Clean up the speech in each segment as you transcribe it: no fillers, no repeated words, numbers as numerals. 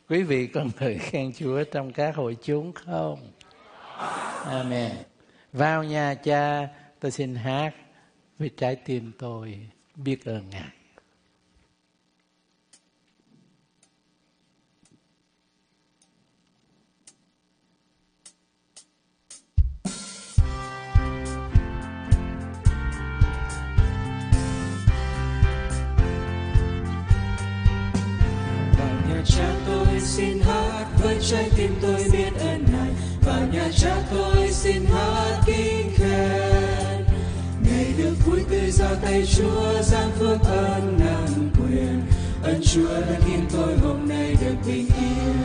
Quý vị có ngợi khen Chúa trong các hội chúng không? Amen. Vào nhà Cha, tôi xin hát với trái tim tôi biết ơn Ngài. Cha tôi xin hát với trái tim tôi biết ơn Ngài. Vào nhà Cha tôi xin hát kính khen. Ngày được vui tươi do tay Chúa giáng phước ơn nặng quyền. Ơn Chúa đã khiến tôi hôm nay được bình yên.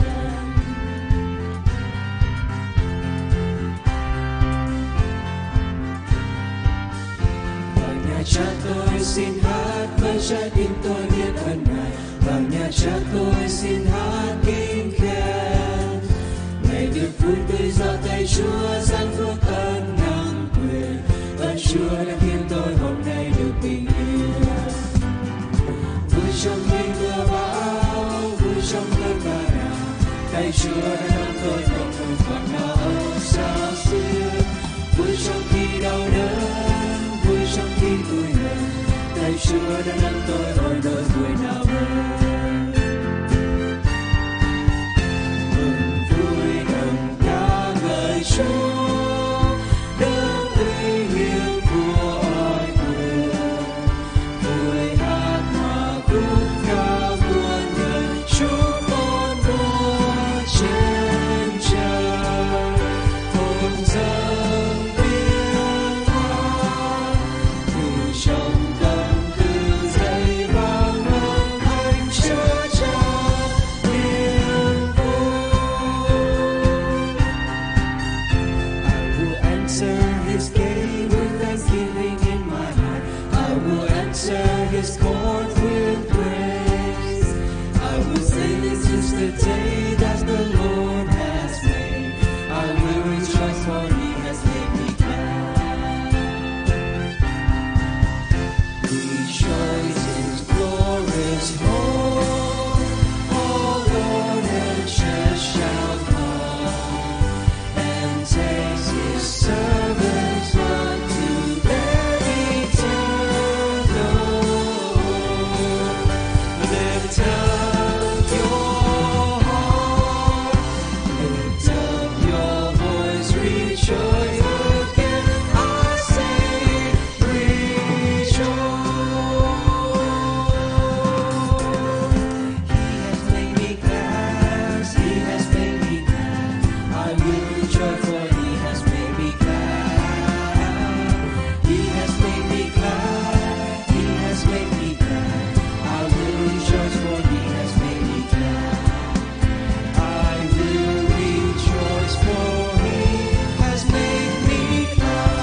Vào nhà Cha tôi xin hát với trái tim tôi biết ơn Ngài. Vào nhà Cha tôi xin hát kính khen. Ngày được vui tươi do tay Chúa giáng phước ơn nặng quyền. Ơn Chúa đã khiến tôi hôm nay được bình yên. Vui trong ngày mưa bão, vui trong cơn bão nào, tay Chúa đã nắm tôi không còn phận nào xa xưa. Vui trong khi đau đớn, vui trong khi tôi buồn, tay Chúa đã nắm tôi ôi nỗi vui nào hơn. Chúa đấng uy nghiêm của oai quyền, vui hát hòa khúc ca muôn đời chúc con múa trên trời. Hồn dâng tiếng hát từ trong tâm tư dậy vang âm thanh chứa chan niềm vui. His gate with thanksgiving in my heart. I will answer His court with praise. I will say this is the day that the Lord has made. I will rejoice for He has made me glad. Rejoice in glorious hope, all Lord and church shall come, and taste His servants unto their eternal. Lift up your heart, lift up your voice, rejoice again. I say, rejoice. He has made me glad, He has made me glad. I will rejoice for He has made me glad. He has made me glad, He has made me glad. I will rejoice for He has made me glad. I will rejoice for He has made me glad.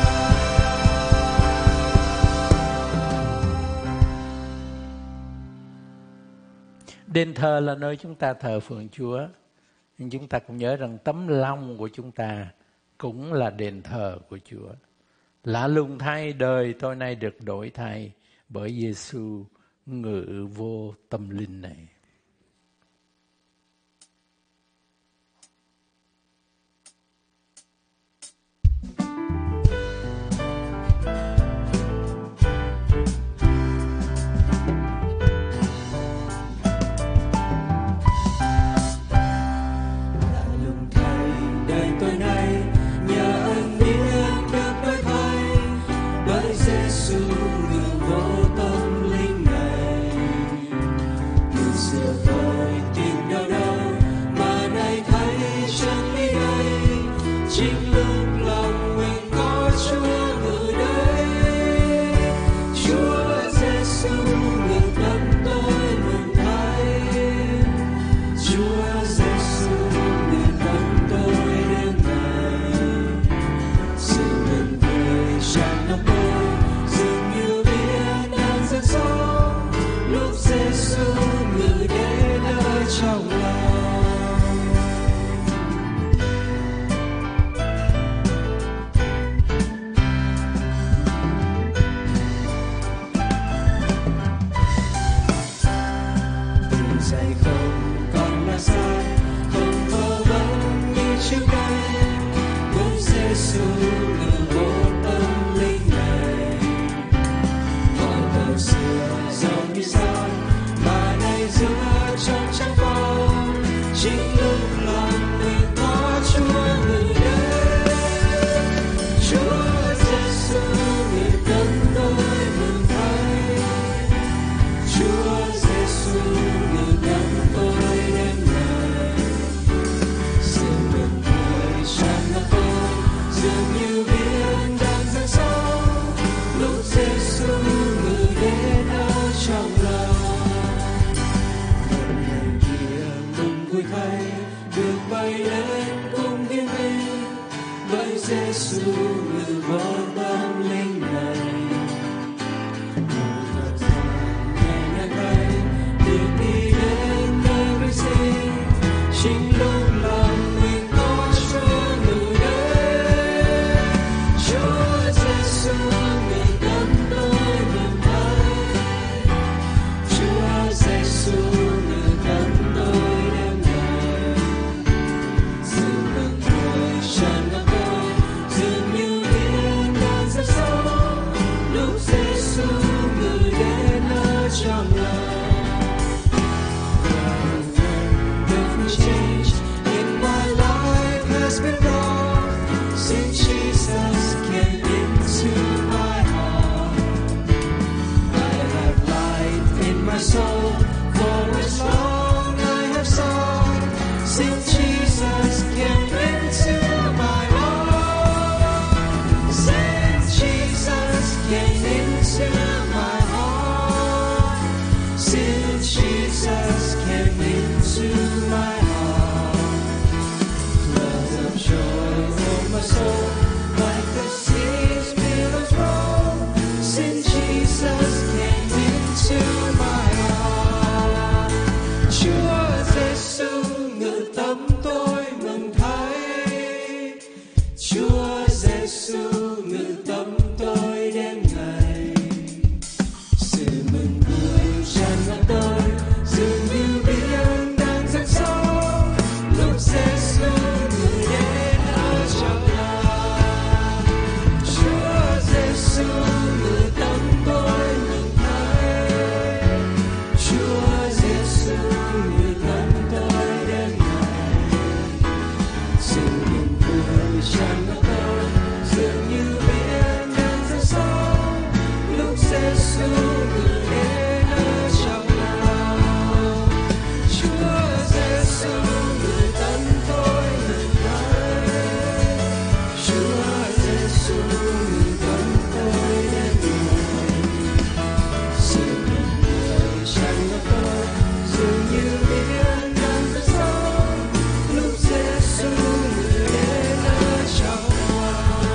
Đền thờ là nơi chúng ta thờ phượng Chúa. Nhưng chúng ta cũng nhớ rằng tấm lòng của chúng ta cũng là đền thờ của Chúa. Lạ lùng thay, đời tôi nay được đổi thay bởi Giêsu ngự vô tâm linh này. Lạ lùng thay, đời tôi nay nhờ ơn biết được đổi thay bởi Giêsu ngự vô tâm linh này. Từ xưa tôi tìm đâu đâu mà nay thấy chân lý đây, chính lúc lòng mình có Chúa ngự đây. Chúa Giêsu ngự tâm tôi mừng thay. Chúa Giêsu ngự tâm tôi đêm ngày. Sự mừng tươi tràn lòng tôi dường như biển đang dâng sóng lúc Giêsu ngự đến nơi trong lòng. Từ giây không còn là xa trước đây với Giêsu ngự vô tâm linh này. Mọi thời xưa giàu như sao mà nay giữa trong trắng phong, chính lúc lòng mình có Chúa ngự đến. Chúa Giêsu người tâm tôi mừng thay. Chúa Giêsu người tâm tôi đêm ngày. Sự mừng vui tràn ngập tôi dường như biển đang dâng sóng, lúc Giêsu ngự đến ở trong lòng. Một ngày kia mừng vui thay được bay lên cùng thiên vinh với Giêsu ngự vô tâm linh này. Một thời gian nhẹ nhàng bay được đi đến nơi vinh sinh, chính lúc lòng mình có Chúa ngự đến. Chúa Giêsu người tâm tôi mừng thay. Chúa Giêsu người tâm tôi đêm ngày. Sự mừng vui tràn ngập tôi dường như biển đang dâng sóng, lúc Giêsu ngự đến ở trong lòng. Nothing changed in my life has been wrong since Jesus came into my heart. I have light in my soul for as long I have sung, since Jesus came into my heart. Since Jesus came into my heart. Since Jesus came into my heart. Floods of joy fill my soul like the seas billows roll. Since Jesus came into my heart. Chúa Giêsu ngự tâm tôi mừng thay. Chúa Giêsu ngự tâm tôi đêm ngày. Sự mừng vui tràn ngập tôi dường như biển đang dâng sóng, lúc Giêsu ngự đến ở trong lòng. Chúa Giêsu ngự tâm tôi mừng thay. Chúa Giêsu ngự tâm tôi đêm ngày. Sự mừng vui tràn ngập tôi dường như biển đang dâng sóng, lúc Giêsu ngự đến ở trong lòng. Chúa Giêsu ngự tâm tôi mừng thay. Chúa Giêsu ngự tâm tôi đêm ngày. Sự mừng vui tràn ngập tôi dường như biển đang dâng sóng, lúc Giêsu ngự đến ở trong lòng.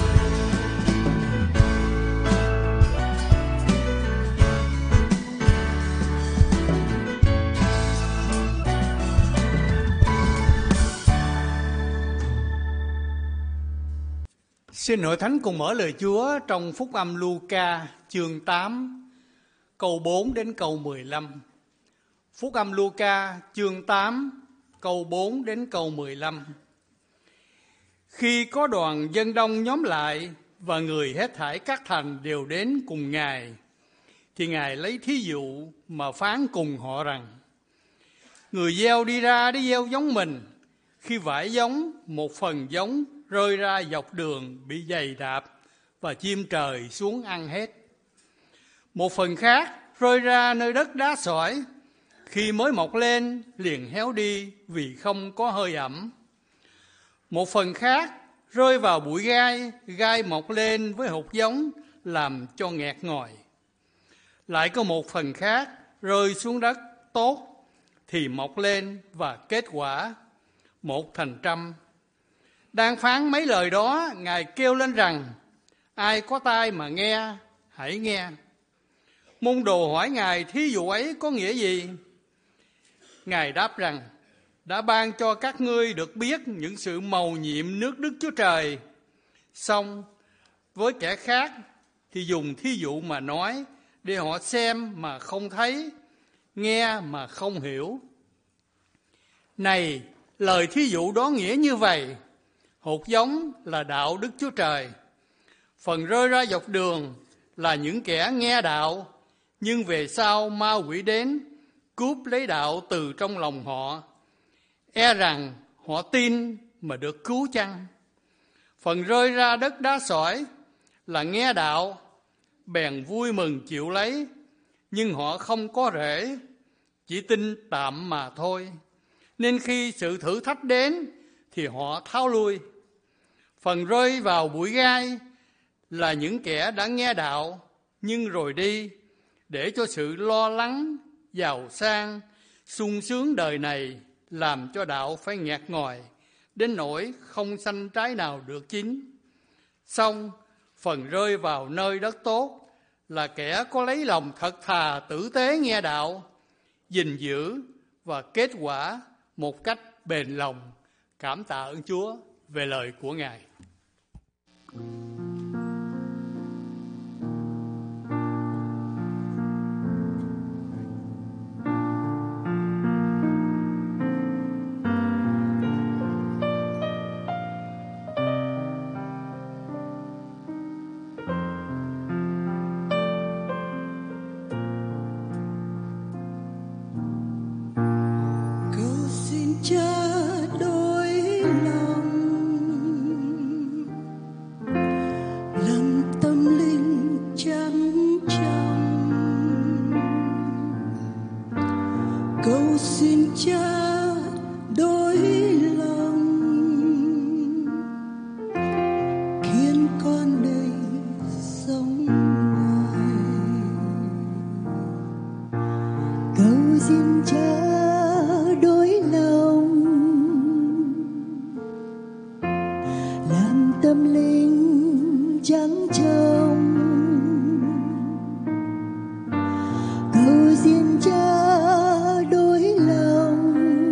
Xin Hội Thánh cùng mở lời Chúa trong Phúc Âm Luca chương 8 câu 4 đến câu 15. Phúc Âm Luca chương 8 câu 4 đến câu 15. Khi có đoàn dân đông nhóm lại và người hết thảy các thành đều đến cùng Ngài, thì Ngài lấy thí dụ mà phán cùng họ rằng: người gieo đi ra để gieo giống mình, khi vải giống, một phần giống rơi ra dọc đường bị giày đạp và chim trời xuống ăn hết. Một phần khác rơi ra nơi đất đá sỏi, khi mới mọc lên liền héo đi vì không có hơi ẩm. Một phần khác rơi vào bụi gai, gai mọc lên với hột giống làm cho nghẹt ngòi. Lại có một phần khác rơi xuống đất tốt thì mọc lên và kết quả, một thành 100. Đang phán mấy lời đó, Ngài kêu lên rằng: ai có tai mà nghe, hãy nghe. Môn đồ hỏi Ngài thí dụ ấy có nghĩa gì? Ngài đáp rằng: đã ban cho các ngươi được biết những sự mầu nhiệm nước Đức Chúa Trời. Song với kẻ khác thì dùng thí dụ mà nói, để họ xem mà không thấy, nghe mà không hiểu. Này Lời thí dụ đó nghĩa như vậy: hột giống là đạo Đức Chúa Trời. Phần rơi ra dọc đường là những kẻ nghe đạo, nhưng về sau ma quỷ đến cướp lấy đạo từ trong lòng họ. E rằng họ tin mà được cứu chăng? Phần rơi ra đất đá sỏi là nghe đạo, bèn vui mừng chịu lấy, nhưng họ không có rễ, chỉ tin tạm mà thôi. Nên khi sự thử thách đến thì họ tháo lui. Phần rơi vào bụi gai là những kẻ đã nghe đạo nhưng rồi đi, để cho sự lo lắng, giàu sang, sung sướng đời này làm cho đạo phải nhạt nhòa, đến nỗi không sanh trái nào được chín. Xong phần rơi vào nơi đất tốt là kẻ có lấy lòng thật thà tử tế nghe đạo, gìn giữ và kết quả một cách bền lòng. Cảm tạ ơn Chúa về lời của Ngài. Cầu xin Cha đối lòng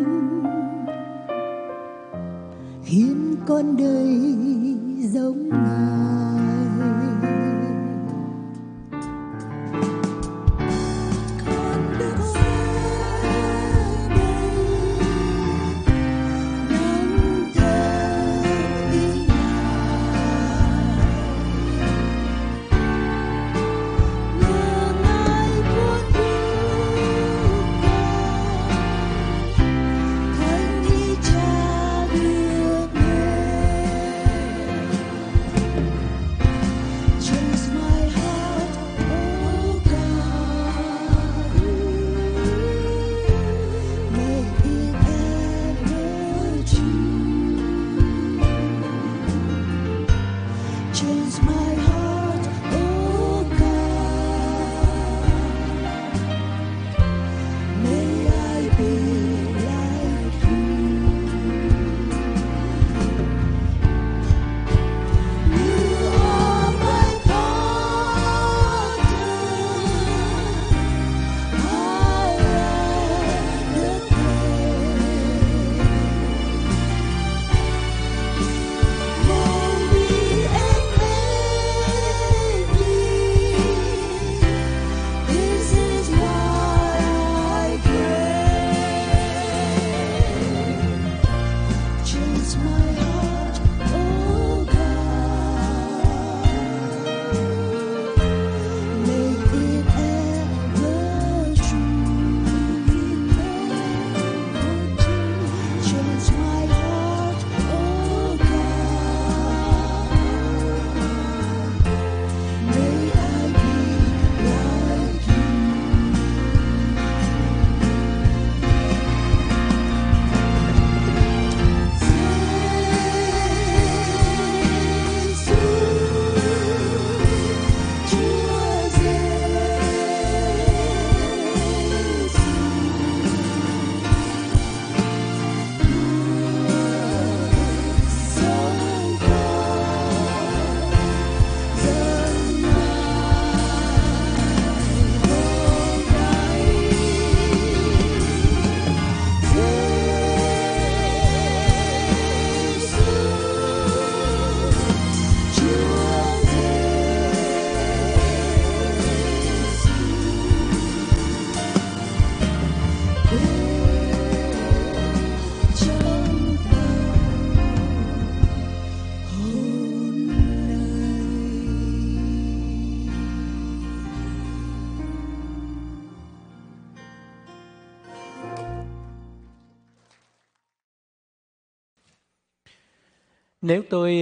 Nếu tôi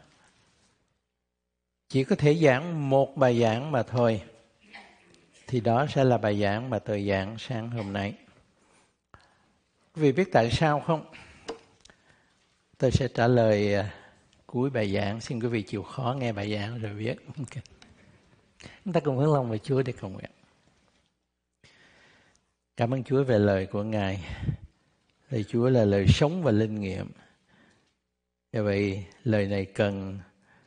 chỉ có thể giảng một bài giảng mà thôi, thì đó sẽ là bài giảng mà tôi giảng sáng hôm nay. Quý vị biết tại sao không? Tôi sẽ trả lời cuối bài giảng. Xin quý vị chịu khó nghe bài giảng rồi biết. Okay. Chúng ta cùng hướng lòng về Chúa để cầu nguyện. Cảm ơn Chúa về lời của Ngài. Lời Chúa là lời sống và linh nghiệm. Do vậy, lời này cần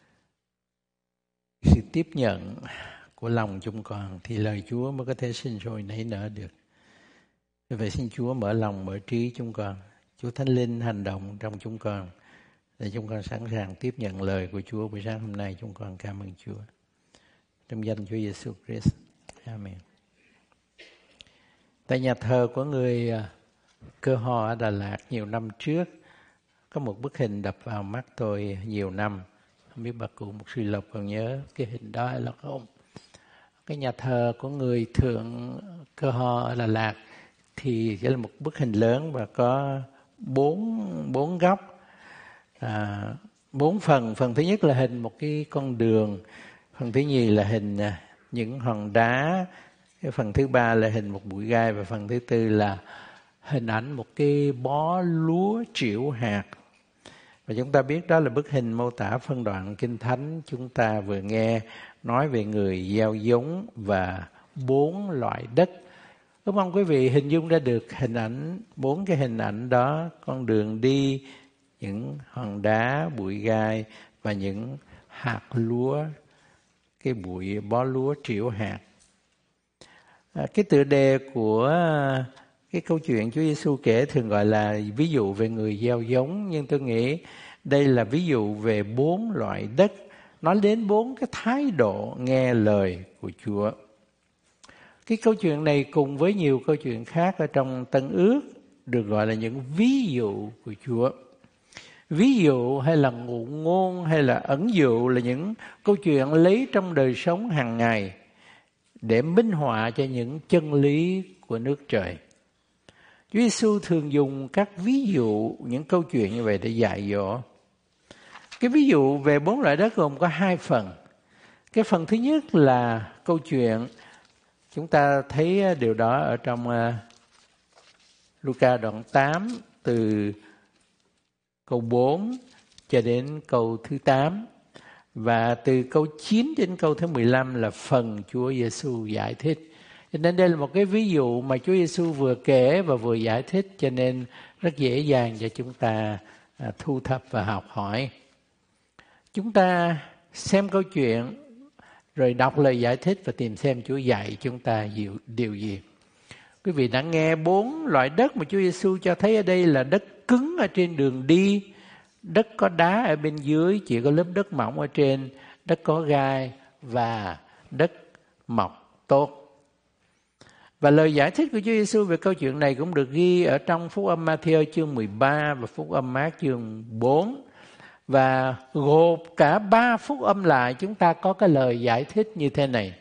sự tiếp nhận của lòng chúng con thì lời Chúa mới có thể sinh sôi nảy nở được. Do vậy, xin Chúa mở lòng, mở trí chúng con. Chúa Thánh Linh hành động trong chúng con để chúng con sẵn sàng tiếp nhận lời của Chúa buổi sáng hôm nay. Chúng con cảm ơn Chúa. Trong danh Chúa Giêsu Christ. Amen. Tại nhà thờ của người Cơ Ho ở Đà Lạt nhiều năm trước, có một bức hình đập vào mắt tôi nhiều năm. Không biết bà cụ Mục sư Lộc còn nhớ cái hình đó hay là không? Cái nhà thờ của người Thượng Cơ Ho ở Đà Lạt thì là một bức hình lớn và có bốn góc, 4 phần. Phần thứ nhất là hình một cái con đường, phần thứ nhì là hình những hòn đá, cái phần thứ ba là hình một bụi gai, và phần thứ tư là hình ảnh một cái bó lúa trĩu hạt. Và chúng ta biết đó là bức hình mô tả phân đoạn Kinh Thánh chúng ta vừa nghe nói về người gieo giống và 4 loại đất. Đúng không quý vị hình dung ra được hình ảnh, 4 cái hình ảnh đó, con đường đi, những hòn đá, bụi gai và những hạt lúa, cái bụi bó lúa trĩu hạt. Cái tựa đề của cái câu chuyện Chúa Giêsu kể thường gọi là ví dụ về người gieo giống, nhưng tôi nghĩ đây là ví dụ về 4 loại đất, nói đến 4 cái thái độ nghe lời của Chúa. Cái câu chuyện này cùng với nhiều câu chuyện khác ở trong Tân Ước được gọi là những ví dụ của Chúa. Ví dụ hay là ngụ ngôn hay là ẩn dụ là những câu chuyện lấy trong đời sống hàng ngày để minh họa cho những chân lý của nước trời. Chúa Giêsu thường dùng các ví dụ, những câu chuyện như vậy để dạy dỗ. Cái ví dụ về 4 loại đất gồm có 2 phần. Cái phần thứ nhất là câu chuyện, chúng ta thấy điều đó ở trong Luca đoạn 8 từ câu 4 cho đến câu thứ 8. Và từ câu 9 đến câu thứ 15 là phần Chúa Giêsu giải thích. Cho nên đây là một cái ví dụ mà Chúa Giêsu vừa kể và vừa giải thích, cho nên rất dễ dàng cho chúng ta thu thập và học hỏi. Chúng ta xem câu chuyện rồi đọc lời giải thích và tìm xem Chúa dạy chúng ta điều gì. Quý vị đã nghe 4 loại đất mà Chúa Giêsu cho thấy ở đây là đất cứng ở trên đường đi, đất có đá ở bên dưới, chỉ có lớp đất mỏng ở trên, đất có gai và đất mọc tốt. Và lời giải thích của Chúa Giêsu về câu chuyện này cũng được ghi ở trong Phúc âm Ma-thi-ơ chương 13 và Phúc âm Mác chương 4. Và gộp cả 3 phúc âm lại, chúng ta có cái lời giải thích như thế này.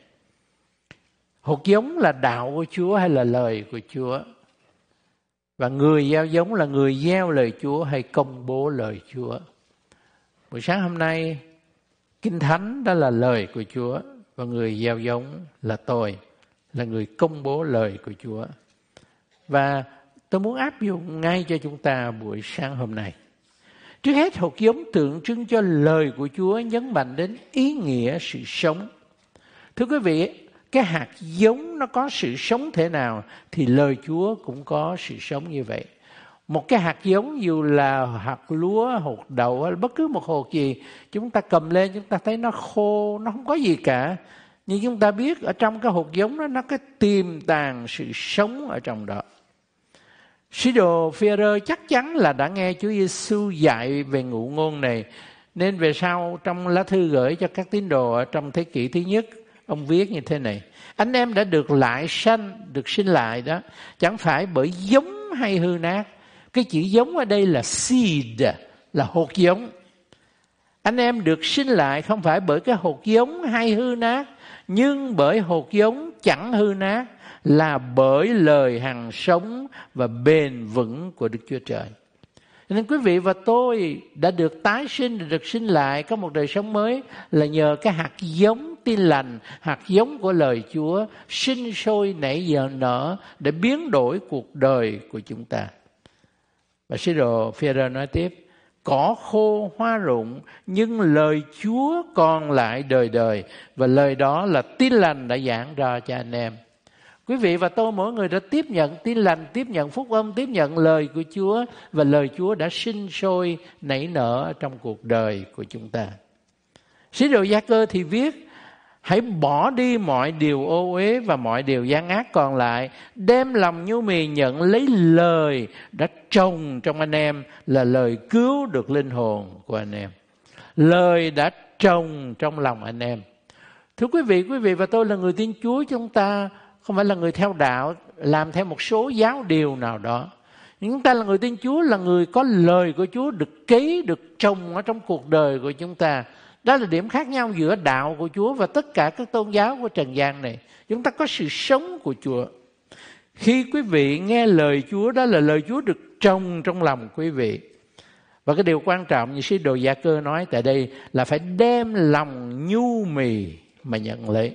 Hột giống là đạo của Chúa hay là lời của Chúa? Và người gieo giống là người gieo lời Chúa hay công bố lời Chúa? Buổi sáng hôm nay, Kinh Thánh đó là lời của Chúa, và người gieo giống là tôi, là người công bố lời của Chúa. Và tôi muốn áp dụng ngay cho chúng ta buổi sáng hôm nay. Trước hết, hột giống tượng trưng cho lời của Chúa, nhấn mạnh đến ý nghĩa sự sống. Thưa quý vị, cái hạt giống nó có sự sống thế nào thì lời Chúa cũng có sự sống như vậy. Một cái hạt giống dù là hạt lúa, hột đậu hay bất cứ một hột gì, chúng ta cầm lên chúng ta thấy nó khô, nó không có gì cả. Nhưng chúng ta biết ở trong cái hột giống đó nó có tiềm tàng sự sống ở trong đó. Sứ đồ Phi-e-rơ chắc chắn là đã nghe Chúa Giêsu dạy về ngụ ngôn này, nên về sau trong lá thư gửi cho các tín đồ ở trong thế kỷ thứ nhất, ông viết như thế này: anh em đã được lại sanh, được sinh lại đó, chẳng phải bởi giống hay hư nát. Cái chữ giống ở đây là seed, là hột giống. Anh em được sinh lại không phải bởi cái hột giống hay hư nát, nhưng bởi hột giống chẳng hư nát, là bởi lời hằng sống và bền vững của Đức Chúa Trời. Nên quý vị và tôi đã được tái sinh, được sinh lại, có một đời sống mới là nhờ cái hạt giống tin lành, hạt giống của lời Chúa sinh sôi nảy nở để biến đổi cuộc đời của chúng ta. Và sứ đồ Phi-e-rơ nói tiếp, cỏ khô hoa rụng nhưng lời Chúa còn lại đời đời, và lời đó là tin lành đã giảng ra cho anh em. Quý vị và tôi mỗi người đã tiếp nhận tin lành, tiếp nhận phúc âm, tiếp nhận lời của Chúa, và lời Chúa đã sinh sôi nảy nở trong cuộc đời của chúng ta. Sứ đồ Gia-cơ thì viết, hãy bỏ đi mọi điều ô uế và mọi điều gian ác còn lại, đem lòng nhu mì nhận lấy lời đã trồng trong anh em, là lời cứu được linh hồn của anh em. Lời đã trồng trong lòng anh em. Thưa quý vị và tôi là người tin Chúa, chúng ta không phải là người theo đạo, làm theo một số giáo điều nào đó. Nhưng chúng ta là người tin Chúa, là người có lời của Chúa được cấy, được trồng ở trong cuộc đời của chúng ta. Đó là điểm khác nhau giữa đạo của Chúa và tất cả các tôn giáo của trần gian này. Chúng ta có sự sống của Chúa. Khi quý vị nghe lời Chúa, đó là lời Chúa được trồng trong lòng quý vị. Và cái điều quan trọng như sứ đồ Gia-cơ nói tại đây là phải đem lòng nhu mì mà nhận lấy.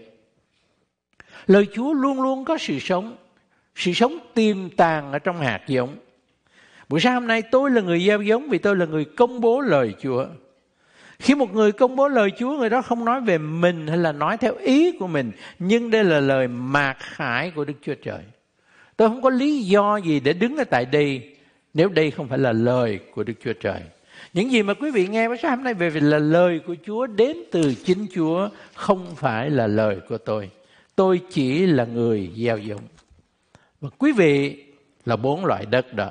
Lời Chúa luôn luôn có sự sống tiềm tàng ở trong hạt giống. Buổi sáng hôm nay tôi là người gieo giống vì tôi là người công bố lời Chúa. Khi một người công bố lời Chúa, người đó không nói về mình hay là nói theo ý của mình, nhưng đây là lời mạt khải của Đức Chúa Trời. Tôi không có lý do gì để đứng ở tại đây nếu đây không phải là lời của Đức Chúa Trời. Những gì mà quý vị nghe buổi sáng hôm nay về là lời của Chúa, đến từ chính Chúa, không phải là lời của tôi. Tôi chỉ là người gieo giống. Và quý vị là 4 loại đất đó.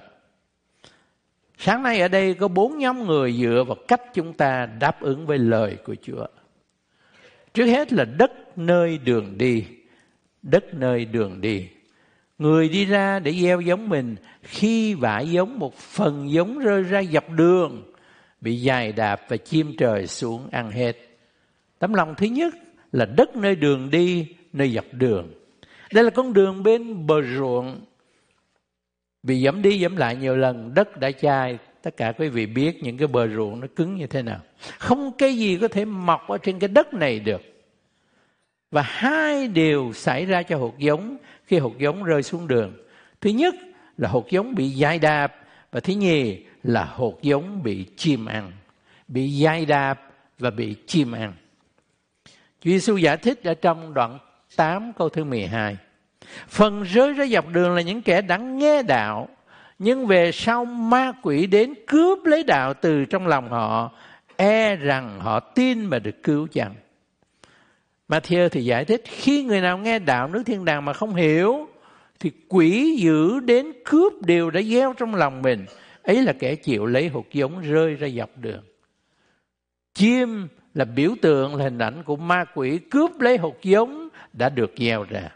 Sáng nay ở đây có 4 nhóm người dựa vào cách chúng ta đáp ứng với lời của Chúa. Trước hết là đất nơi đường đi. Đất nơi đường đi. Người đi ra để gieo giống mình, khi vải giống, một phần giống rơi ra dọc đường, bị giày đạp và chim trời xuống ăn hết. Tấm lòng thứ nhất là đất nơi đường đi, nơi dọc đường. Đây là con đường bên bờ ruộng. Vì dẫm đi dẫm lại nhiều lần, đất đã chai. Tất cả quý vị biết những cái bờ ruộng nó cứng như thế nào. Không cái gì có thể mọc ở trên cái đất này được. Và 2 điều xảy ra cho hột giống khi hột giống rơi xuống đường. Thứ nhất là hột giống bị giày đạp, và thứ nhì là hột giống bị chim ăn. Bị giày đạp và bị chim ăn. Chúa Giêsu giải thích ở trong đoạn 8 câu thứ 12. Phần rơi ra dọc đường là những kẻ đã nghe đạo, nhưng về sau ma quỷ đến cướp lấy đạo từ trong lòng họ, e rằng họ tin mà được cứu chăng. Ma-thi-ơ thì giải thích, khi người nào nghe đạo nước thiên đàng mà không hiểu, thì quỷ dữ đến cướp điều đã gieo trong lòng mình. Ấy là kẻ chịu lấy hột giống rơi ra dọc đường. Chim là biểu tượng, là hình ảnh của ma quỷ cướp lấy hột giống đã được gieo ra.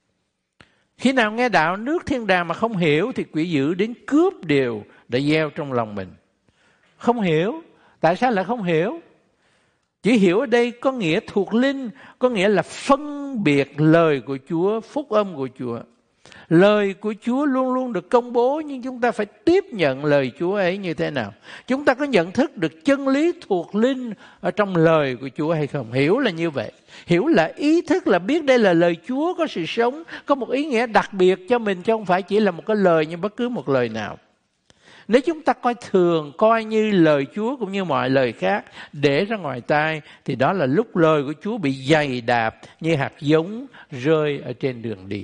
Khi nào nghe đạo nước thiên đàng mà không hiểu, thì quỷ dữ đến cướp điều đã gieo trong lòng mình. Không hiểu. Tại sao lại không hiểu? Chỉ hiểu ở đây có nghĩa thuộc linh, có nghĩa là phân biệt lời của Chúa, phúc âm của Chúa. Lời của Chúa luôn luôn được công bố, nhưng chúng ta phải tiếp nhận lời Chúa ấy như thế nào? Chúng ta có nhận thức được chân lý thuộc linh ở trong lời của Chúa hay không? Hiểu là như vậy. Hiểu là ý thức, là biết đây là lời Chúa có sự sống, có một ý nghĩa đặc biệt cho mình, chứ không phải chỉ là một cái lời như bất cứ một lời nào. Nếu chúng ta coi như lời Chúa cũng như mọi lời khác để ra ngoài tai, thì đó là lúc lời của Chúa bị giày đạp như hạt giống rơi ở trên đường đi.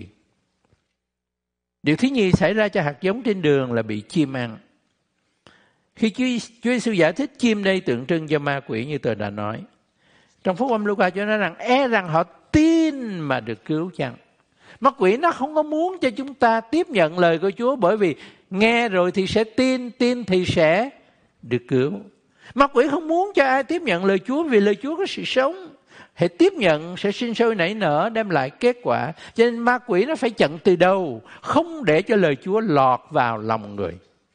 Điều thứ nhì xảy ra cho hạt giống trên đường là bị chim ăn. Khi Chúa Giêsu giải thích, chim đây tượng trưng cho ma quỷ như tôi đã nói. Trong phúc âm Luca Chúa nói rằng e rằng họ tin mà được cứu chăng. Ma quỷ nó không có muốn cho chúng ta tiếp nhận lời của Chúa, bởi vì nghe rồi thì sẽ tin, tin thì sẽ được cứu. Ma quỷ không muốn cho ai tiếp nhận lời Chúa, vì lời Chúa có sự sống. Hãy tiếp nhận sẽ sinh sôi nảy nở, đem lại kết quả. Cho nên ma quỷ nó phải chặn từ đầu, không để cho lời Chúa lọt vào lòng người.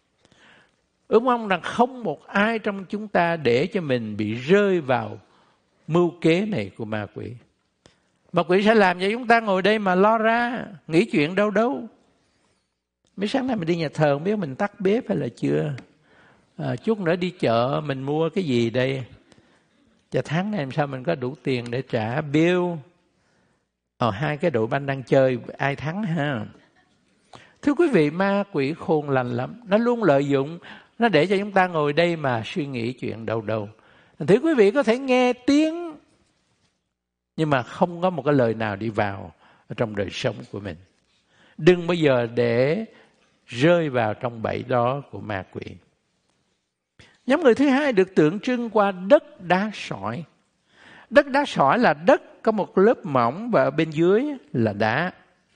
Ước mong rằng không một ai trong chúng ta để cho mình bị rơi vào mưu kế này của ma quỷ. Ma quỷ sẽ làm cho chúng ta ngồi đây mà lo ra, nghĩ chuyện đâu. Mấy sáng nay mình đi nhà thờ, không biết mình tắt bếp hay là chưa. chút nữa đi chợ mình mua cái gì đây? Chả tháng này làm sao mình có đủ tiền để trả bill? Hai cái đội banh đang chơi, ai thắng ha? Thưa quý vị, ma quỷ khôn lành lắm. Nó luôn lợi dụng, nó để cho chúng ta ngồi đây mà suy nghĩ chuyện đầu. Thưa quý vị, có thể nghe tiếng, nhưng mà không có một cái lời nào đi vào trong đời sống của mình. Đừng bao giờ để rơi vào trong bẫy đó của ma quỷ. Nhóm người thứ hai được tượng trưng qua đất đá sỏi. Đất đá sỏi là đất có một lớp mỏng và ở bên dưới là đá.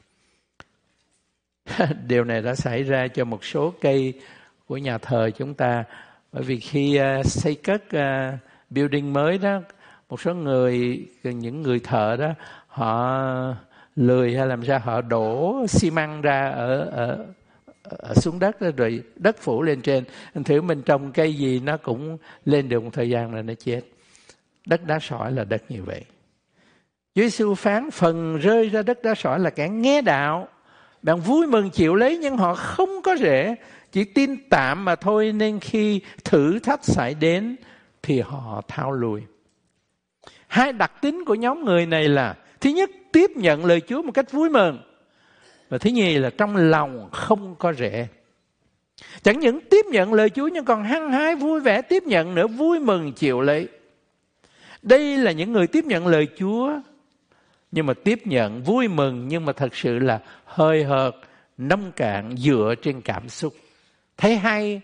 Điều này đã xảy ra cho một số cây của nhà thờ chúng ta. Bởi vì khi xây cất building mới đó, một số người, những người thợ đó, họ lười hay làm sao họ đổ xi măng ra ở xuống đất đó, rồi đất phủ lên trên. Thử mình trồng cây gì nó cũng lên được một thời gian là nó chết. Đất đá sỏi là đất như vậy. Chúa Giêsu phán phần rơi ra đất đá sỏi là kẻ nghe đạo, bạn vui mừng chịu lấy nhưng họ không có rễ, chỉ tin tạm mà thôi, nên khi thử thách xảy đến thì họ tháo lui. Hai đặc tính của nhóm người này là: thứ nhất, tiếp nhận lời Chúa một cách vui mừng, và thứ nhì là trong lòng không có rễ. Chẳng những tiếp nhận lời Chúa nhưng còn hăng hái vui vẻ tiếp nhận nữa, vui mừng chịu lấy. Đây là những người tiếp nhận lời Chúa, nhưng mà tiếp nhận vui mừng, nhưng mà thật sự là hơi hợt, nông cạn, dựa trên cảm xúc. Thấy hay,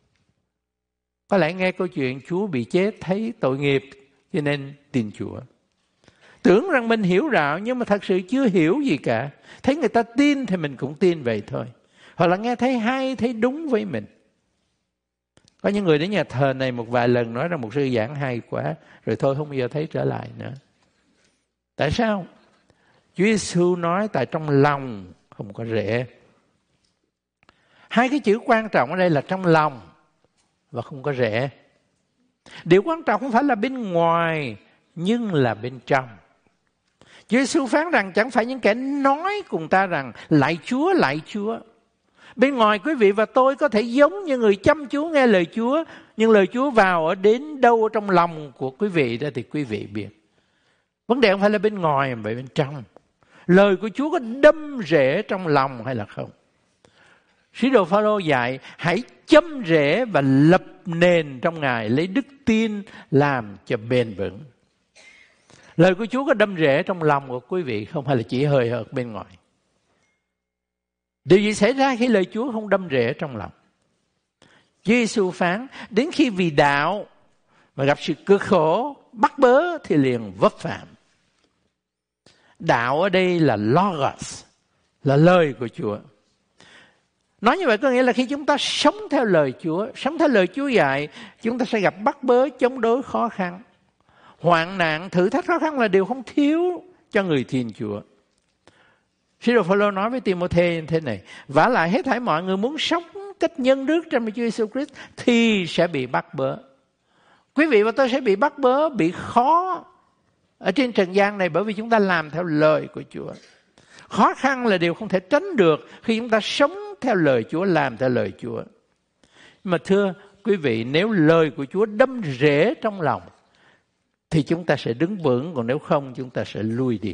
có lẽ nghe câu chuyện Chúa bị chết thấy tội nghiệp cho nên tin Chúa. Tưởng rằng mình hiểu rạo nhưng mà thật sự chưa hiểu gì cả. Thấy người ta tin thì mình cũng tin vậy thôi. Hoặc là nghe thấy hay, thấy đúng với mình. Có những người đến nhà thờ này một vài lần nói rằng một sư giảng hay quá, rồi thôi không bao giờ thấy trở lại nữa. Tại sao? Chúa Giêsu nói tại trong lòng không có rễ. Hai cái chữ quan trọng ở đây là trong lòng và không có rễ. Điều quan trọng không phải là bên ngoài, nhưng là bên trong. Chúa Giêsu phán rằng chẳng phải những kẻ nói cùng ta rằng lạy Chúa, lạy Chúa. Bên ngoài quý vị và tôi có thể giống như người chăm chú nghe lời Chúa, nhưng lời Chúa vào ở đến đâu trong lòng của quý vị đó thì quý vị biết. Vấn đề không phải là bên ngoài mà bên trong. Lời của Chúa có đâm rễ trong lòng hay là không? Sứ đồ Phao-lô dạy hãy châm rễ và lập nền trong Ngài, lấy đức tin làm cho bền vững. Lời của Chúa có đâm rễ trong lòng của quý vị không, hay là chỉ hơi hợt bên ngoài? Điều gì xảy ra khi lời Chúa không đâm rễ trong lòng? Chúa Giêsu phán đến khi vì đạo mà gặp sự cực khổ, bắt bớ thì liền vấp phạm. Đạo ở đây là Logos, là lời của Chúa. Nói như vậy có nghĩa là khi chúng ta sống theo lời Chúa, sống theo lời Chúa dạy, chúng ta sẽ gặp bắt bớ, chống đối, khó khăn. Hoạn nạn, thử thách, khó khăn là điều không thiếu cho người tin Chúa. Sứ đồ Phao-lô nói với Ti-mô-thê như thế này: vả lại hết thảy mọi người muốn sống cách nhân đức trong Chúa Giêsu Christ thì sẽ bị bắt bớ. Quý vị và tôi sẽ bị bắt bớ, bị khó ở trên trần gian này bởi vì chúng ta làm theo lời của Chúa. Khó khăn là điều không thể tránh được khi chúng ta sống theo lời Chúa, làm theo lời Chúa. Mà thưa quý vị, nếu lời của Chúa đâm rễ trong lòng thì chúng ta sẽ đứng vững, còn nếu không chúng ta sẽ lui đi.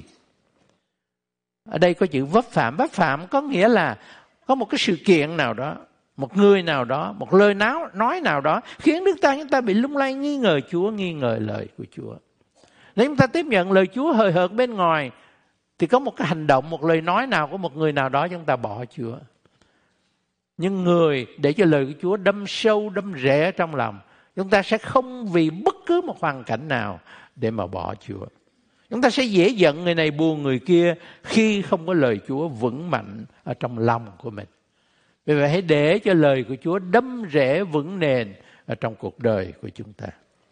Ở đây có chữ vấp phạm. Vấp phạm có nghĩa là có một cái sự kiện nào đó, một người nào đó, một lời nói nào đó khiến chúng ta bị lung lay, nghi ngờ Chúa, nghi ngờ lời của Chúa. Nếu chúng ta tiếp nhận lời Chúa hời hợt bên ngoài thì có một cái hành động, một lời nói nào của một người nào đó chúng ta bỏ Chúa. Nhưng người để cho lời của Chúa đâm sâu, đâm rễ trong lòng, chúng ta sẽ không vì bất cứ một hoàn cảnh nào để mà bỏ Chúa. Chúng ta sẽ dễ giận người này, buồn người kia khi không có lời Chúa vững mạnh ở trong lòng của mình. Vì vậy hãy để cho lời của Chúa đâm rễ vững nền ở trong cuộc đời của chúng ta.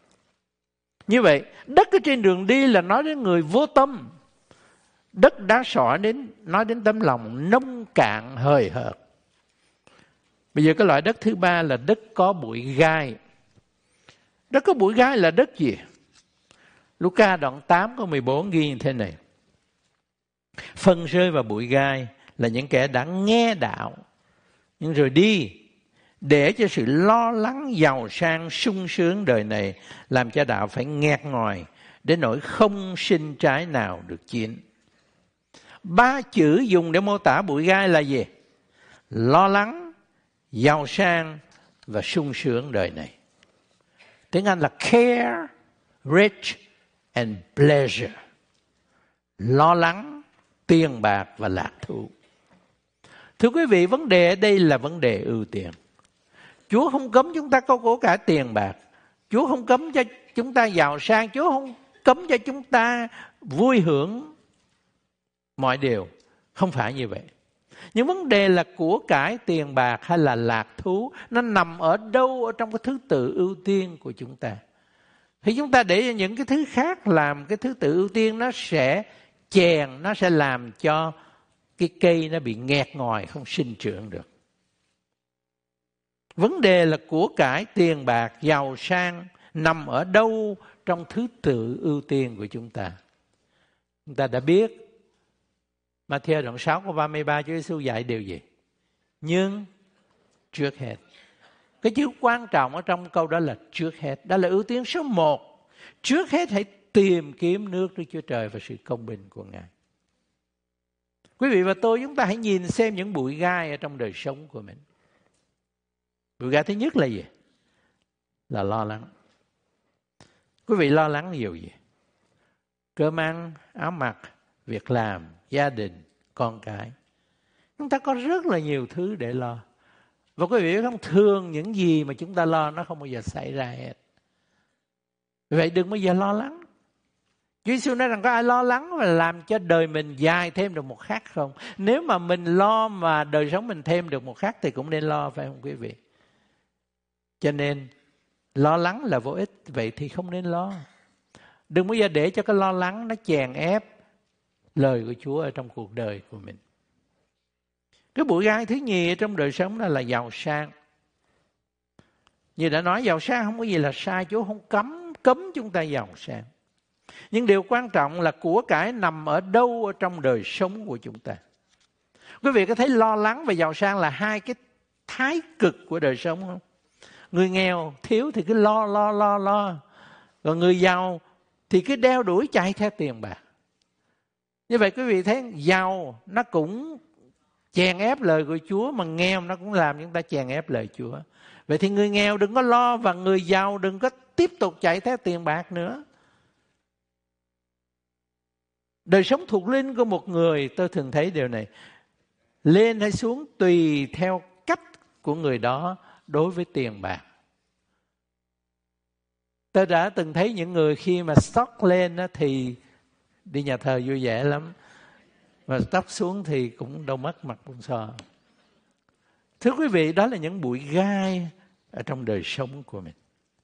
Như vậy, đất ở trên đường đi là nói đến người vô tâm. Đất đá sỏi nói đến tấm lòng nông cạn hời hợt. Bây giờ cái loại đất thứ ba là đất có bụi gai. Đất có bụi gai là đất gì? Luca đoạn 8 câu 14 ghi như thế này: phần rơi vào bụi gai là những kẻ đã nghe đạo nhưng rồi đi để cho sự lo lắng giàu sang sung sướng đời này làm cho đạo phải nghẹt ngòi đến nỗi không sinh trái nào được chín. 3 chữ dùng để mô tả bụi gai là gì? Lo lắng, giàu sang và sung sướng đời này. Tiếng Anh là care, rich and pleasure. Lo lắng, tiền bạc và lạc thú. Thưa quý vị, vấn đề ở đây là vấn đề ưu tiên. Chúa không cấm chúng ta có của cải tiền bạc. Chúa không cấm cho chúng ta giàu sang. Chúa không cấm cho chúng ta vui hưởng mọi điều. Không phải như vậy. Nhưng vấn đề là của cải tiền bạc hay là lạc thú, nó nằm ở đâu ở trong cái thứ tự ưu tiên của chúng ta. Thì chúng ta để cho những cái thứ khác làm cái thứ tự ưu tiên, nó sẽ chèn, nó sẽ làm cho cái cây nó bị nghẹt ngòi, không sinh trưởng được. Vấn đề là của cải tiền bạc, giàu sang nằm ở đâu trong thứ tự ưu tiên của chúng ta. Chúng ta đã biết Ma-thi-ơ đoạn 6 câu 33 Chúa Giêsu dạy điều gì? Nhưng trước hết. Cái chữ quan trọng ở trong câu đó là trước hết. Đó là ưu tiên số 1. Trước hết hãy tìm kiếm nước Đức Chúa Trời và sự công bình của Ngài. Quý vị và tôi, chúng ta hãy nhìn xem những bụi gai ở trong đời sống của mình. Bụi gai thứ nhất là gì? Là lo lắng. Quý vị lo lắng nhiều gì? Cơm ăn, áo mặc, việc làm, gia đình, con cái. Chúng ta có rất là nhiều thứ để lo. Và quý vị biết không, thường những gì mà chúng ta lo nó không bao giờ xảy ra hết. Vậy đừng bao giờ lo lắng. Chúa Giêsu nói rằng có ai lo lắng và làm cho đời mình dài thêm được một khắc không? Nếu mà mình lo mà đời sống mình thêm được một khắc thì cũng nên lo, phải không quý vị? Cho nên lo lắng là vô ích, vậy thì không nên lo. Đừng bao giờ để cho cái lo lắng nó chèn ép lời của Chúa ở trong cuộc đời của mình. Cái bụi gai thứ nhì trong đời sống đó là giàu sang. Như đã nói, giàu sang không có gì là sai. Chúa không cấm chúng ta giàu sang. Nhưng điều quan trọng là của cải nằm ở đâu ở trong đời sống của chúng ta. Quý vị có thấy lo lắng và giàu sang là hai cái thái cực của đời sống không? Người nghèo thiếu thì cứ lo. Còn người giàu thì cứ đeo đuổi chạy theo tiền bạc. Như vậy quý vị thấy giàu nó cũng chèn ép lời của Chúa, mà nghèo nó cũng làm chúng ta chèn ép lời Chúa. Vậy thì người nghèo đừng có lo và người giàu đừng có tiếp tục chạy theo tiền bạc nữa. Đời sống thuộc linh của một người, tôi thường thấy điều này, lên hay xuống tùy theo cách của người đó đối với tiền bạc. Tôi đã từng thấy những người khi mà stock lên thì đi nhà thờ vui vẻ lắm, mà stock xuống thì cũng đâu mất mặt cũng sò. Thưa quý vị, đó là những bụi gai ở trong đời sống của mình.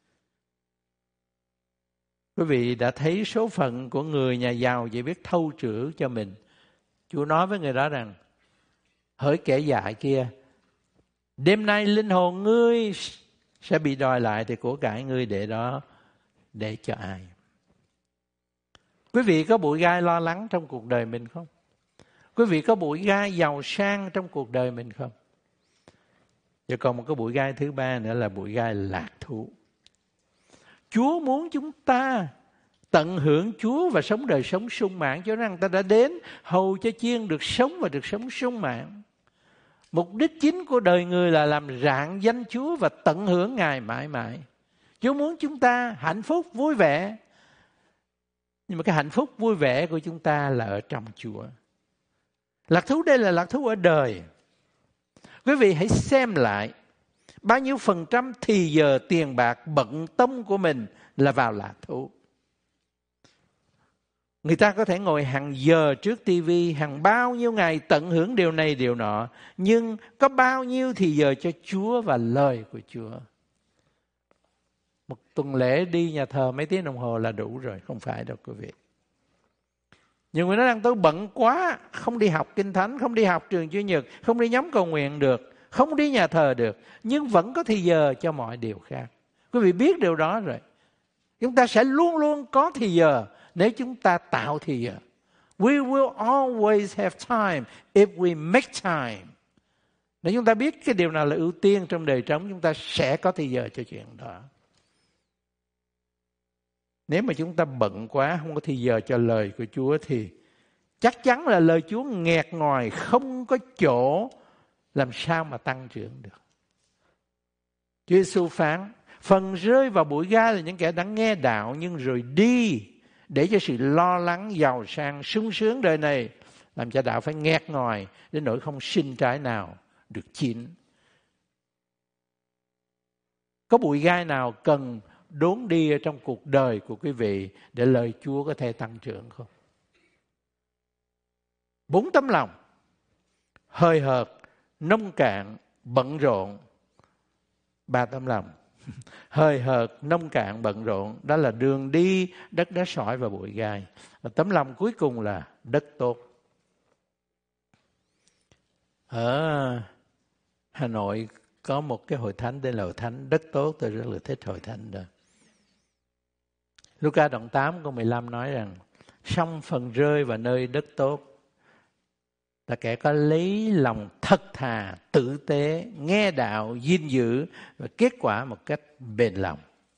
Quý vị đã thấy số phận của người nhà giàu chỉ biết thâu trữ cho mình. Chúa nói với người đó rằng, hỡi kẻ dại kia, đêm nay linh hồn ngươi sẽ bị đòi lại, thì của cải ngươi để đó để cho ai? Quý vị có bụi gai lo lắng trong cuộc đời mình không? Quý vị có bụi gai giàu sang trong cuộc đời mình không? Và còn một cái bụi gai thứ ba nữa là bụi gai lạc thú. Chúa muốn chúng ta tận hưởng Chúa và sống đời sống sung mãn. Cho nên ta đã đến hầu cho chiên được sống và được sống sung mãn. Mục đích chính của đời người là làm rạng danh Chúa và tận hưởng Ngài mãi mãi. Chúa muốn chúng ta hạnh phúc, vui vẻ. Nhưng mà cái hạnh phúc, vui vẻ của chúng ta là ở trong Chúa. Lạc thú đây là lạc thú ở đời. Quý vị hãy xem lại bao nhiêu % thì giờ, tiền bạc, bận tâm của mình là vào lạc thú. Người ta có thể ngồi hàng giờ trước tivi, hàng bao nhiêu ngày tận hưởng điều này điều nọ, nhưng có bao nhiêu thì giờ cho Chúa và lời của Chúa? Một tuần lễ đi nhà thờ mấy tiếng đồng hồ là đủ rồi, không phải đâu quý vị. Nhiều người nói rằng tôi bận quá, không đi học Kinh Thánh, không đi học trường Chủ nhật, không đi nhóm cầu nguyện được, không đi nhà thờ được, nhưng vẫn có thì giờ cho mọi điều khác. Quý vị biết điều đó rồi. Chúng ta sẽ luôn luôn có thì giờ nếu chúng ta tạo thì giờ. We will always have time if we make time. Nếu chúng ta biết cái điều nào là ưu tiên trong đời sống, chúng ta sẽ có thời giờ cho chuyện đó. Nếu mà chúng ta bận quá, không có thời giờ cho lời của Chúa thì chắc chắn là lời Chúa nghẹt ngòi, không có chỗ làm sao mà tăng trưởng được. Chúa Giêsu phán, phần rơi vào bụi gai là những kẻ đã nghe đạo nhưng rồi đi để cho sự lo lắng, giàu sang, sung sướng đời này làm cho đạo phải nghẹt ngòi đến nỗi không sinh trái nào được chín. Có bụi gai nào cần đốn đi ở trong cuộc đời của quý vị để lời Chúa có thể tăng trưởng không? 4 tấm lòng: hời hợt, nông cạn, bận rộn. 3 tấm lòng: hời hợt, nông cạn, bận rộn. Đó là đường đi, đất đá sỏi và bụi gai. Và tấm lòng cuối cùng là đất tốt. Ở Hà Nội có một cái hội thánh tên là hội thánh đất tốt. Tôi rất là thích hội thánh đó. Luca đoạn 8 câu 15 nói rằng song phần rơi vào nơi đất tốt là kẻ có lấy lòng thật thà, tử tế, nghe đạo, gìn giữ và kết quả một cách bền lòng.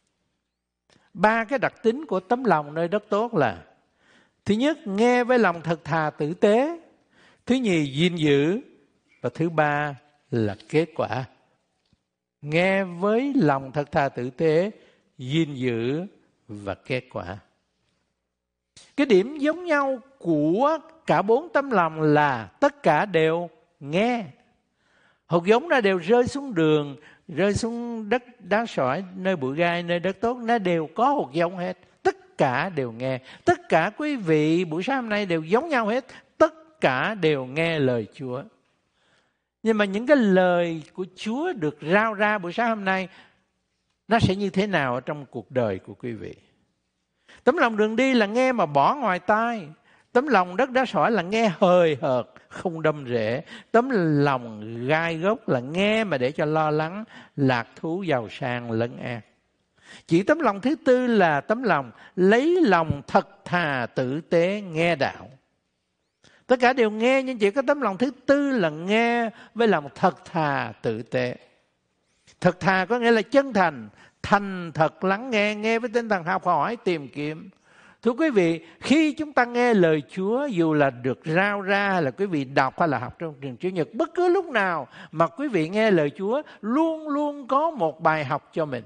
3 cái đặc tính của tấm lòng nơi đất tốt là: thứ nhất, nghe với lòng thật thà, tử tế; thứ nhì, gìn giữ; và thứ 3 là kết quả. Nghe với lòng thật thà, tử tế, gìn giữ và kết quả. Cái điểm giống nhau của cả 4 tấm lòng là tất cả đều nghe. Hột giống nó đều rơi xuống đường, rơi xuống đất đá sỏi, nơi bụi gai, nơi đất tốt, nó đều có hột giống hết. Tất cả đều nghe. Tất cả quý vị buổi sáng hôm nay đều giống nhau hết. Tất cả đều nghe lời Chúa. Nhưng mà những cái lời của Chúa được rao ra buổi sáng hôm nay, nó sẽ như thế nào ở trong cuộc đời của quý vị? Tấm lòng đường đi là nghe mà bỏ ngoài tai. Tấm lòng đất đá sỏi là nghe hời hợt, không đâm rễ. Tấm lòng gai gốc là nghe mà để cho lo lắng, lạc thú, giàu sang, lấn ác. Chỉ tấm lòng thứ tư là tấm lòng lấy lòng thật thà, tử tế, nghe đạo. Tất cả đều nghe, nhưng chỉ có tấm lòng thứ tư là nghe với lòng thật thà, tử tế. Thật thà có nghĩa là chân thành, thành thật lắng nghe, nghe với tinh thần học hỏi, tìm kiếm. Thưa quý vị, khi chúng ta nghe lời Chúa, dù là được rao ra hay là quý vị đọc hay là học trong trường Chủ nhật, bất cứ lúc nào mà quý vị nghe lời Chúa, luôn luôn có một bài học cho mình.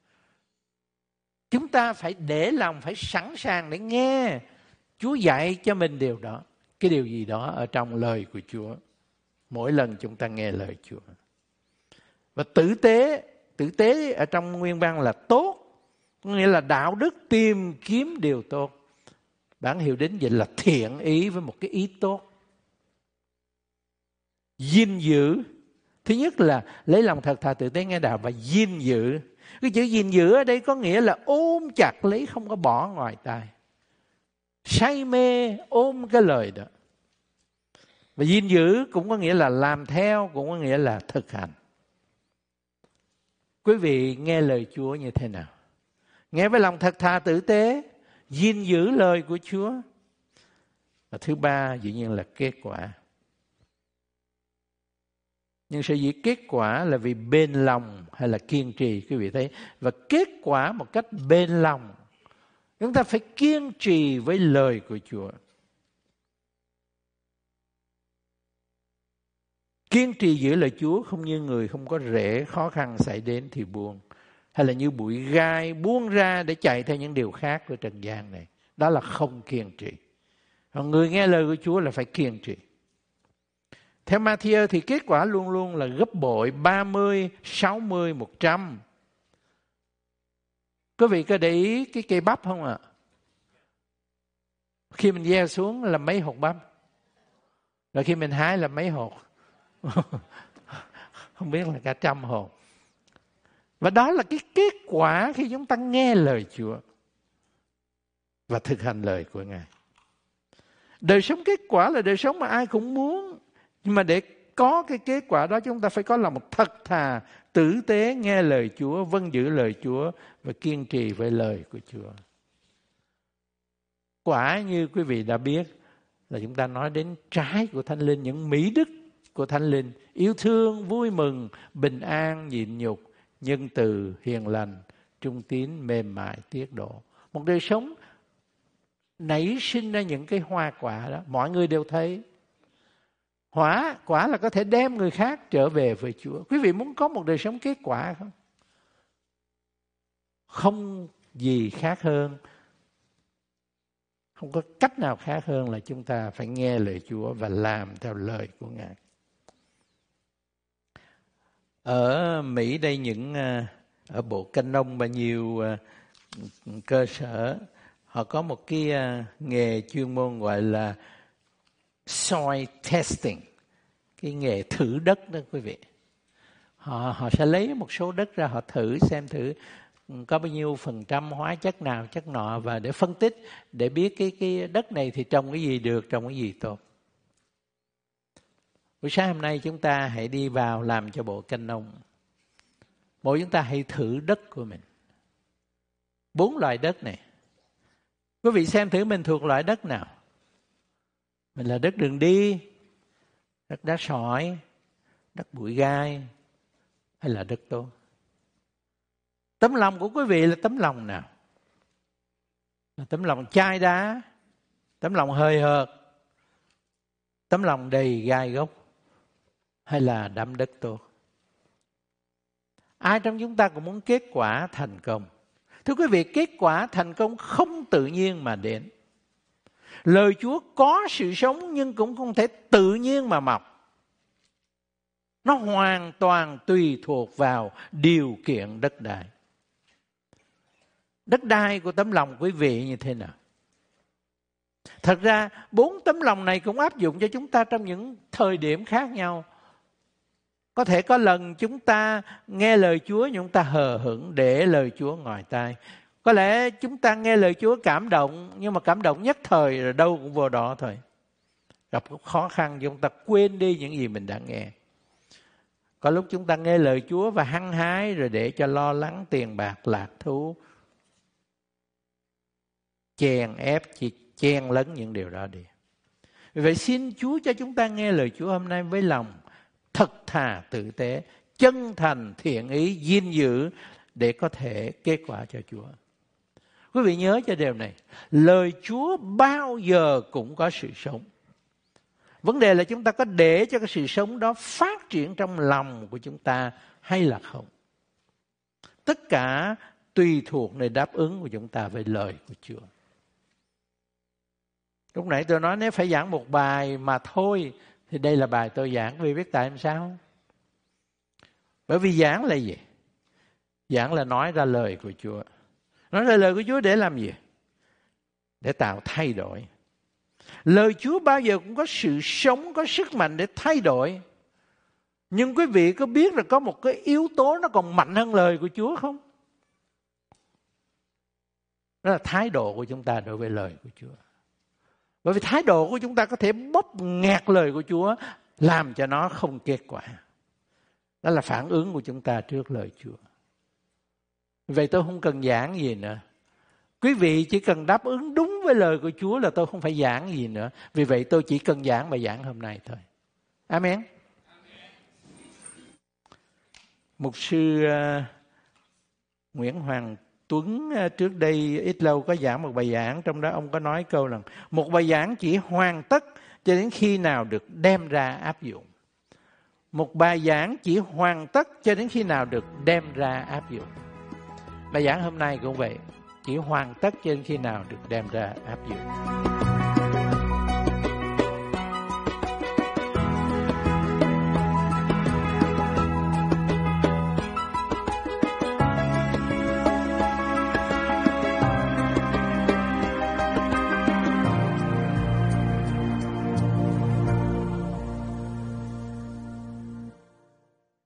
Chúng ta phải để lòng, phải sẵn sàng để nghe Chúa dạy cho mình điều đó. Cái điều gì đó ở trong lời của Chúa. Mỗi lần chúng ta nghe lời Chúa. Và tử tế ở trong nguyên văn là tốt, có nghĩa là đạo đức, tìm kiếm điều tốt. Bản hiệu đính dịch là thiện ý với một cái ý tốt. Gìn giữ, thứ nhất là lấy lòng thật thà, tử tế, nghe đạo và gìn giữ. Cái chữ gìn giữ ở đây có nghĩa là ôm chặt lấy, không có bỏ ngoài tai. Say mê ôm cái lời đó. Và gìn giữ cũng có nghĩa là làm theo, cũng có nghĩa là thực hành. Quý vị nghe lời Chúa như thế nào? Nghe với lòng thật thà, tử tế, gìn giữ lời của Chúa. Và thứ 3 dĩ nhiên là kết quả. Nhưng sở dĩ kết quả là vì bền lòng hay là kiên trì, quý vị thấy. Và kết quả một cách bền lòng, chúng ta phải kiên trì với lời của Chúa. Kiên trì giữ lời Chúa không như người không có rễ, khó khăn xảy đến thì buông. Hay là như bụi gai buông ra để chạy theo những điều khác của trần gian này. Đó là không kiên trì. Còn người nghe lời của Chúa là phải kiên trì. Theo Matthew thì kết quả luôn luôn là gấp bội, 30, 60, 100. Quý vị có để ý cái cây bắp không ạ? Khi mình gieo xuống là mấy hột bắp. Rồi khi mình hái là mấy hột. Không biết là cả 100 hột. Và đó là cái kết quả khi chúng ta nghe lời Chúa và thực hành lời của Ngài. Đời sống kết quả là đời sống mà ai cũng muốn. Nhưng mà để có cái kết quả đó, chúng ta phải có lòng thật thà, tử tế, nghe lời Chúa, vâng giữ lời Chúa và kiên trì với lời của Chúa. Quả như quý vị đã biết là chúng ta nói đến trái của Thánh Linh, những mỹ đức của Thánh Linh, yêu thương, vui mừng, bình an, nhịn nhục, nhân từ, hiền lành, trung tín, mềm mại, tiết độ. Một đời sống nảy sinh ra những cái hoa quả đó, mọi người đều thấy. Quả là có thể đem người khác trở về với Chúa. Quý vị muốn có một đời sống kết quả không? Không gì khác hơn, không có cách nào khác hơn là chúng ta phải nghe lời Chúa và làm theo lời của Ngài. Ở Mỹ đây, ở bộ Canh Nông và nhiều cơ sở, họ có một cái nghề chuyên môn gọi là soil testing, cái nghề thử đất đó quý vị. Họ sẽ lấy một số đất ra, họ xem thử có bao nhiêu % hóa chất nào chất nọ, và để phân tích để biết cái đất này thì trồng cái gì được, trồng cái gì tốt. Buổi sáng hôm nay chúng ta hãy đi vào làm cho bộ Canh Nông. Mỗi chúng ta hãy thử đất của mình. 4 loại đất này. Quý vị xem thử mình thuộc loại đất nào. Mình là đất đường đi, đất đá sỏi, đất bụi gai, hay là đất tốt? Tấm lòng của quý vị là tấm lòng nào? Là tấm lòng chai đá, tấm lòng hời hợt, tấm lòng đầy gai góc, hay là đắm đất tốt? Ai trong chúng ta cũng muốn kết quả thành công. Thưa quý vị, kết quả thành công không tự nhiên mà đến. Lời Chúa có sự sống nhưng cũng không thể tự nhiên mà mọc. Nó hoàn toàn tùy thuộc vào điều kiện đất đai. Đất đai của tấm lòng quý vị như thế nào? Thật ra 4 tấm lòng này cũng áp dụng cho chúng ta trong những thời điểm khác nhau. Có thể có lần chúng ta nghe lời Chúa nhưng chúng ta hờ hững để lời Chúa ngoài tai. Có lẽ chúng ta nghe lời Chúa cảm động, nhưng mà cảm động nhất thời rồi đâu cũng vô đó thôi. Gặp khó khăn chúng ta quên đi những gì mình đã nghe. Có lúc chúng ta nghe lời Chúa và hăng hái rồi để cho lo lắng, tiền bạc, lạc thú chèn ép, chen lấn những điều đó đi. Vì vậy xin Chúa cho chúng ta nghe lời Chúa hôm nay với lòng thật thà tử tế, chân thành thiện ý, gìn giữ để có thể kết quả cho Chúa. Quý vị nhớ cho điều này, lời Chúa bao giờ cũng có sự sống. Vấn đề là chúng ta có để cho cái sự sống đó phát triển trong lòng của chúng ta hay là không. Tất cả tùy thuộc nơi đáp ứng của chúng ta với lời của Chúa. Lúc nãy tôi nói nếu phải giảng một bài mà thôi thì đây là bài tôi giảng. Vì biết tại sao không? Bởi vì giảng là gì? Giảng là nói ra lời của Chúa. Nói ra lời của Chúa để làm gì? Để tạo thay đổi. Lời Chúa bao giờ cũng có sự sống, có sức mạnh để thay đổi. Nhưng quý vị có biết là có một cái yếu tố nó còn mạnh hơn lời của Chúa không? Đó là thái độ của chúng ta đối với lời của Chúa. Bởi vì thái độ của chúng ta có thể bóp nghẹt lời của Chúa, làm cho nó không kết quả. Đó là phản ứng của chúng ta trước lời Chúa. Vậy tôi không cần giảng gì nữa. Quý vị chỉ cần đáp ứng đúng với lời của Chúa là tôi không phải giảng gì nữa. Vì vậy tôi chỉ cần giảng bài giảng hôm nay thôi. Amen. Mục sư Nguyễn Hoàng Tuấn trước đây ít lâu có giảng một bài giảng, trong đó ông có nói câu là một bài giảng chỉ hoàn tất cho đến khi nào được đem ra áp dụng. Một bài giảng chỉ hoàn tất cho đến khi nào được đem ra áp dụng. Bài giảng hôm nay cũng vậy, chỉ hoàn tất cho đến khi nào được đem ra áp dụng.